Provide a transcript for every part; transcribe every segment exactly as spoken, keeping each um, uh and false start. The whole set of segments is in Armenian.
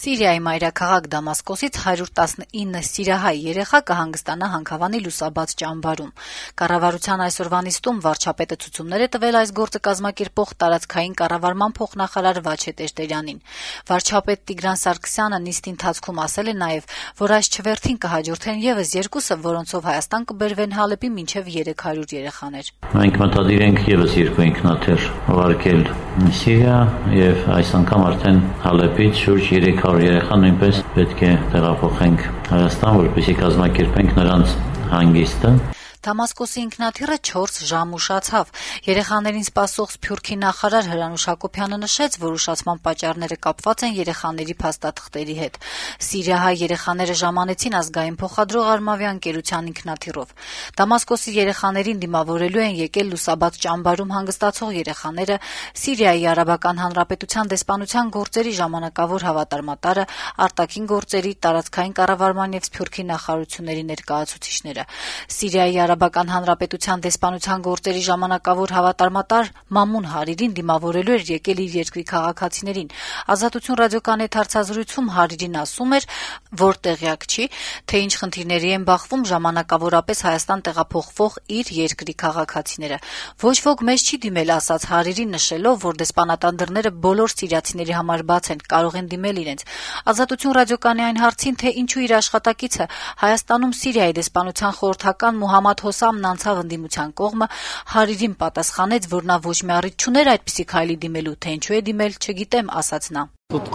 Սիրիայի մայրաքաղաք Դամասկոսից հարյուր տասնինը սիրիահայ երեխա կհանգստանա Հանքավանի լուսաբաց ճամբարում։ Կառավարության այսօրվա նիստում վարչապետը ցուցումներ է տվել այս գործը կազմակերպող տարածքային կառավարման փոխնախարար Վաչե Տերտերյանին։ Վարչապետ Տիգրան Սարգսյանը նիստի ընթացքում ասել է նաև, որ այս չվերթին կհաջորդեն եւս երկուսը, որոնցով Հայաստան կբերվեն Հալեպի մինչեւ երեք հարյուր երեխաներ։ Մենք մտադիր ենք եւս երկու ինքնաթիռ ուղարկել Սիրիա եւ այս անգամ արդեն Հալեպից շուրջ երեք հարյուր երեխա նույնպես պետք է տեղափոխենք Հայաստան, որպեսզի կազմակերպենք նրանց հանգիստը։ Դամասկոսի ինքնաթիռը չորս ժամ ուշացավ։ Երեխաներին սպասող Սփյուռքի նախարար Հրանուշ Հակոբյանը նշեց, որ ուշացման պատճառները կապված են երեխաների փաստաթղթերի հետ։ Սիրիահայ երեխաները ժամանեցին ազգային փոխադրող Արմավի ընկերության ինքնաթիռով։ Դամասկոսի երեխաներին դիմավորելու են եկել լուսաբաց ճամբարում հանգստացող երեխաները, Սիրիայի Արաբական Հանրապետության դեսպանության գործերի ժամանակավոր հավատարմատարը, արտաքին գործերի, տարածքային կառավարման եւ Սփյուռքի նախարարությունների ներկայացուցիչները։ Սիրիայի Արաբական Հանրապետության դեսպանության գործերի ժամանակավոր հավատարմատար Մամուն Հարիրին դիմավորելու էր եկել իր երկրի քաղաքացիներին։ Ազատություն ռադիոկայանի հարցազրույցում Հարիրին ասում էր, որ տեղյակ չի, թե ինչ խնդիրների են բախվում ժամանակավորապես Հայաստան տեղափոխվող իր երկրի քաղաքացիները։ Ոչ ոք մեզ չի դիմել, ասաց Հարիրին, նշելով, որ դեսպանատան դռները բոլոր սիրիացիների համար բաց են, կարող են դիմել իրենց։ Ազատություն ռադիոկայանի այն հարցին, թե ինչու իր աշխատակիցը Հայաստանում Սիրիայի դեսպանության խորհրդական Մուհամմադ Հոսամն անցավ ընդդիմության կողմը, Հարիրին պատասխանեց, որ նա ոչ մի առիթ չուներ այդպիսի քայլի դիմելու, թե ինչու է դիմել, չգիտեմ, ասաց նա։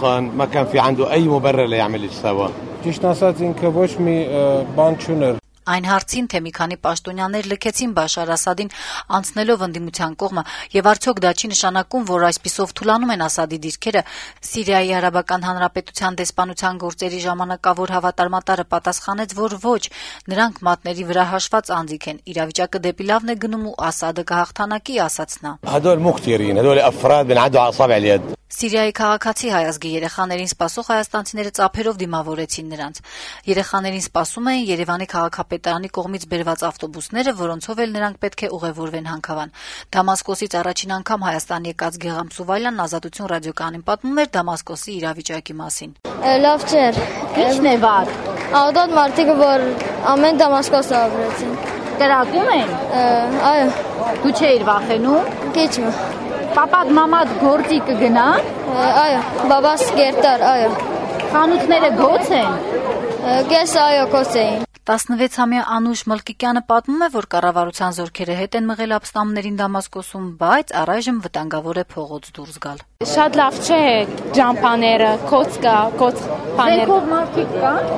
Ճիշտ ասած, ինքը ոչ մի բան չուներ։ Այն հարցին, թե մի քանի պաշտոնյաներ լքեցին Բաշար Ասադին անցնելով ընդդիմության կողմը, եւ արդյոք դա չի նշանակում, որ այսպիսով թուլանում են Ասադի դիրքերը, Սիրիայի Արաբական Հանրապետության դեսպանության գործերի ժամանակավոր հավատարմատարը պատասխանեց, որ ոչ, նրանք մատների վրա հաշված անձիկ են, իրավիճակը դեպի լավն է գնում ու Ասադը կհաղթանակի, ասաց նա։ Սիրիայի քաղաքացի հայազգի երեխաներին սպասող հայաստանցիները ծափերով դիմավորեցին նրանց։ Երեխաներին սպասում էին Երևանի քաղաքապետարանի կողմից բերված ավտոբուսները, որոնցով էլ նրանք պետք է ուղևորվեն Հանքավան։ Դամասկոսից առաջին անգամ Հայաստան եկած Գեգամ Սուվայլյանն Ազատություն ռադիոկայանին պատմում էր Դամասկոսի իրավիճակի մասին։ Լավ չէր։ Ի՞նչն է վատ։ Ադոտ մարդիկ, որ ամեն Դամասկոս ապրեցին։ Կրակում են։ Այո։ Դու չէիր վախենում։ Քիչ։ Պապադ մամադ գործի կգնա։ Այո, բաբաս գերտար, այո։ Խանութները գոց են։ Կես այո, գոց էին։ տասնվեցամյա Անուշ Մլկիկյանը պատմում է, որ կառավարության զորքերը հետ են մղել ապստամբներին Դամասկոսում, բայց առայժմ վտանգավոր է փողոց դուրս գալ։ Շատ լավ չէ ջամփաները, կոց կա, կոց բաներ։ Ձերքով մարդիկ կան։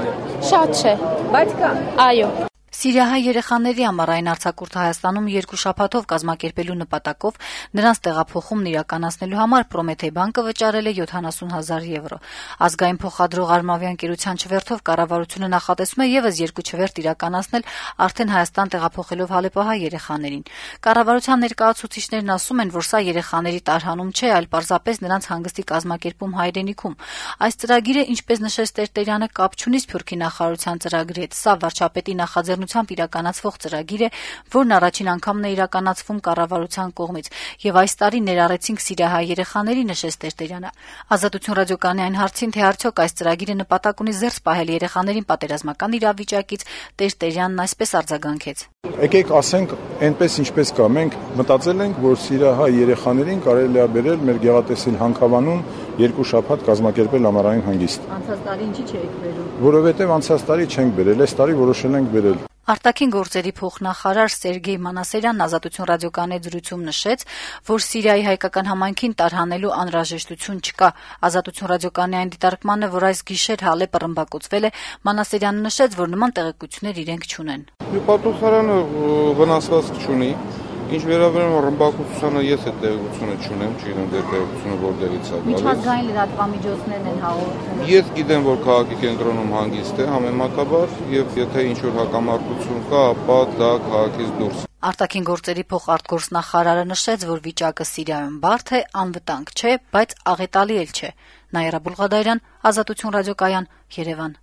Շատ չէ, բայց կա։ Այո։ Սիրիահայ երեխաների ամառային արձակուրդը Հայաստանում երկու շաբաթով կազմակերպելու նպատակով նրանց տեղափոխումն իրականացնելու համար Պրոմեթեյ բանկը վճարել է յոթանասուն հազար եվրո։ Ազգային փոխադրող Արմավի ընկերության չվերթով կառավարությունը նախատեսում է եւս երկու չվերթ իրականացնել արդեն Հայաստան տեղափոխելով հալեպահայ երեխաներին։ Կառավարության ներկայացուցիչներն ասում են, որ սա երեխաների տարհանում չէ, այլ պարզապես նրանց հանգստի կազմակերպում հայրենիքում։ Այս ծրագիրը, ինչպես նշեց Տերտերյանը, կապ չունի Սփյուռքի նախարարության ծրագրի հետ։ Սա վարչապետի նախաձեռնությամբ իրականացվող ծրագիր է, որն առաջին անգամն է իրականացվում կառավարության կողմից, եւ այս տարի ներառեցինք սիրիահայ երեխաների, նշեց Տերտերյանը։ Ազատություն ռադիոկայանի այն հարցին, թե արդյոք այս ծրագիրը նպատակ ունի զերծ պահել երեխաներին պատերազմական իրավիճակից, Տերտերյանն այսպես արձագանքեց. Եկեք ասենք, այնպես ինչպես կա, մենք մտածել ենք, որ սիրիահայ երեխաներին կարելի է բերել մեր գեղատեսիլ Հանքավանում երկու շաբաթ կազմակերպել ամառային հանգիստ։ Անցած տարի ինչի՞ չեք բերում։ Որովհետև անցած տարի չենք բերել, այս տարի որոշել ենք բերել։ Արտաքին գործերի փոխնախարար Սերգեյ Մանասերյանն Ազատություն ռադիոկայանի զրույցում նշեց, որ Սիրիայի հայկական համայնքին տարհանելու անհրաժեշտություն չկա։ Ազատություն ռադիոկայանի այն դիտարկմանը, որ այս գիշեր Հալեպը ռմբակոծվել է, Մանասերյանը նշեց, որ նման տեղեկություններ իրենք չունեն։ Պատասխանը վնասվածք չունի։ Ինչ վերաբերում է ռմբակոծությանը, ես այդ տեղեկությունը չունեմ, չգիտեմ դեր տեղեկությունը որտեղից է գալիս։ Միջազգային լրատվամիջոցներն են հաղորդում։ Ես գիտեմ, որ քաղաքի կենտրոնում հանգիստ է համեմատաբար, եւ եթե ինչ-որ հակամարտություն կա, ապա դա քաղաքից դուրս։ Արտաքին գործերի փոխարտգործնախարարը նշեց, որ վիճակը Սիրիայում բարդ է, անվտանգ չէ, բայց աղետալի էլ չէ։ Նաիրա Բուլղադարյան, Ազատություն ռադիոկայան, Երևան։